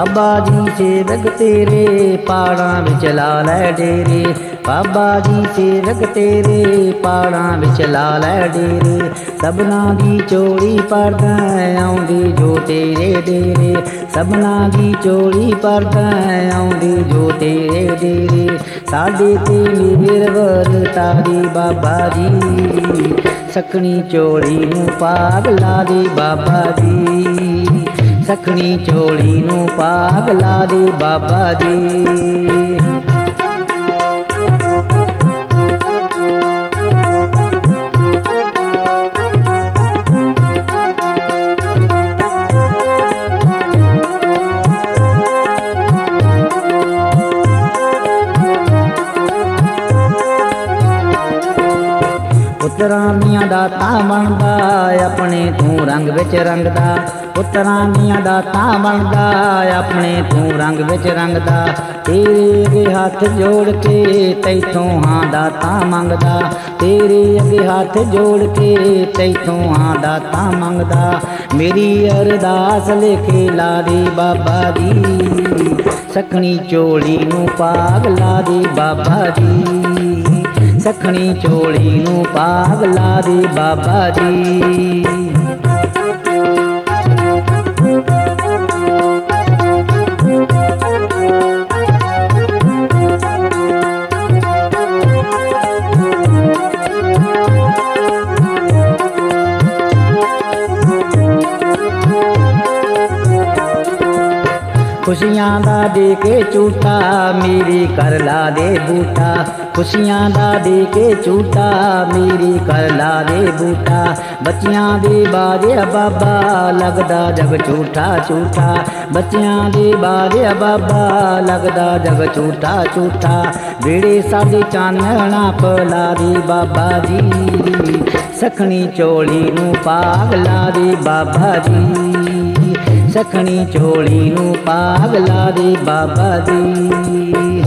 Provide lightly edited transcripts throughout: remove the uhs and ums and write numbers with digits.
बाबा जी सेवक तेरे पहाड़ां विच ला लै डेरे। बाबा जी सेवक तेरे पहाड़ां विच ला लै डेरे। सबना दी चोली भरदा आउंदी जो तेरे डेरे। सबना दी चोली भरदा आउंदी जो तेरे डेरे। साडे ते मेहर वरतारी बाबा जी, सकनी चोली नूं पाग ला दे बाबा जी। सकनी चोली नूं पाग ला दे बाबा जी। पुत्रां दियां दातां बनदा अपने तू रंग विच रंगदा। पुत्रां दियां दातां बनदा अपने तू रंग विच रंगदा। तेरे अगे हथ जोड़ के तैथों हां दातां मंगदा। तेरे अगे हथ जोड़ के तैथों हां दातां मंगदा। मेरी अरदास लिखे ला दे बाबा जी, सकनी चोली नूं पाग ला दे बाबा जी। सकनी चोली नूं पाग ला दे बाबा जी। खुशियां दा दे के झूठा मेरी कर ला दे बूटा। खुशियां दा दे के झूठा मेरी कर ला दे बूटा। बच्चियां दे बाजे बाबा लगदा जग झूठा झूठा। बच्चियां दे बाजे बाबा लगदा जग झूठा झूठा। बेड़े साडे चानणा पला दे बाबा जी, सकनी चोली नूं पाग ला दे बाबा जी। सकनी चोली नूं पाग ला दे बाबा जी।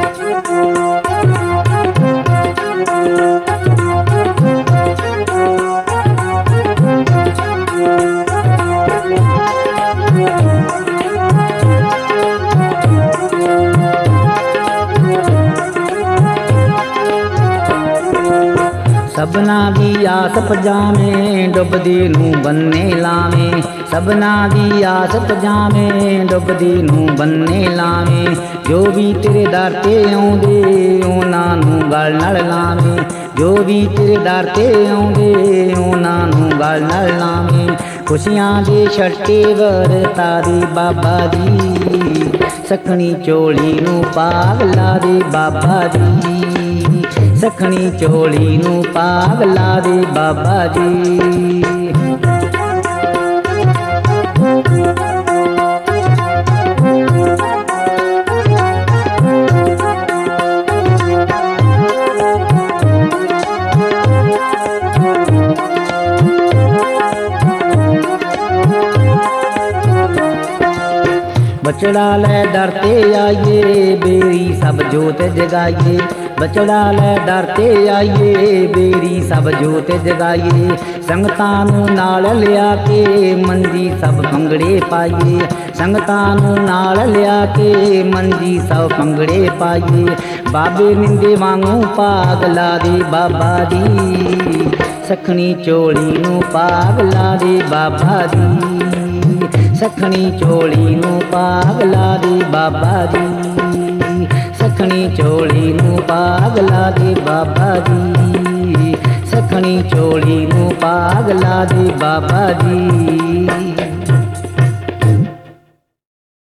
सबना दी आस पजामे डुबदी नूं बन्ने लावें। सबना दी आस पजामे डुबदी नूं बन्ने लावें। जो भी तेरे दर ते आउंदे उन्हां नूं गल नाल लावें। जो भी तेरे दर ते आउंदे उन्हां नूं गल नाल लावें। खुशियां दे छट्टे वरता दे बाबा जी, सकनी चोली नूं पाग ला दे बाबा जी। सकनी चोली नूं पाग ला दे बाबा जी। बछड़ा लै डर ते आइए बेरी सब जोत जगाइए। बछड़ा लै डर ते आइए बेरी सब जोत जगाइए। संगतां नूं नाल लिया के मंजी सब भंगड़े पाइए। संगतां नूं नाल लिया के मंजी सब भंगड़े पाइए। बाबे निंदे वांगू पाग ला दे बाबा जी, सकनी चोली नूं पाग ला दे बाबा जी। सकनी चोली नूं पाग ला दे बाबा जी। सकनी चोली नूं पाग ला दे बाबा जी। सकनी चोली नूं पाग ला दे बाबा जी।